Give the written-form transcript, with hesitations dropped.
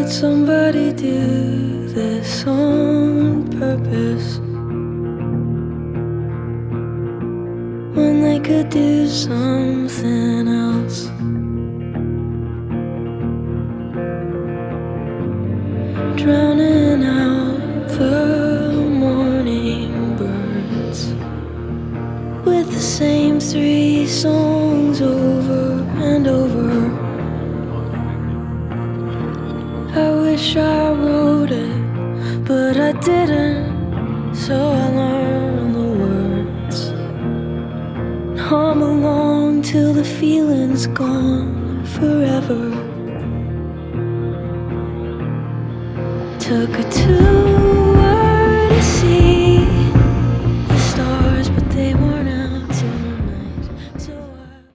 somebody do this on purpose when they could do something else? Drowning out the morning birds with the same 3 songs over and over. I wish I wrote it, but I didn't, so I learned the words. Hum along till the feeling's gone forever. Took her to